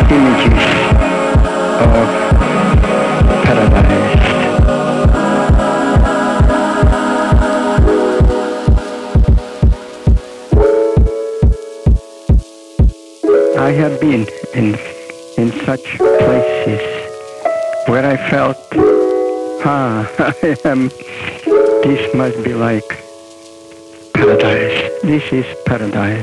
images of paradise. I have been in such places where I felt, this must be like paradise. This is paradise.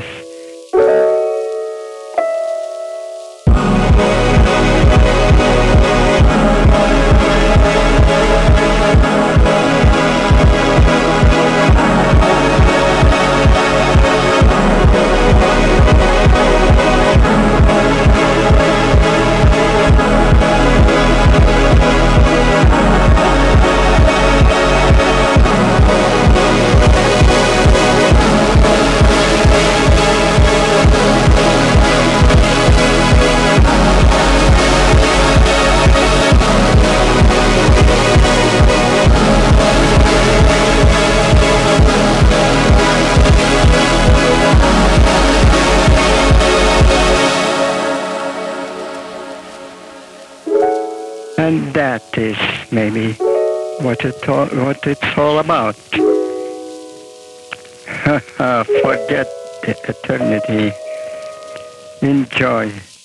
And that is maybe what it's all about. Forget the eternity. Enjoy.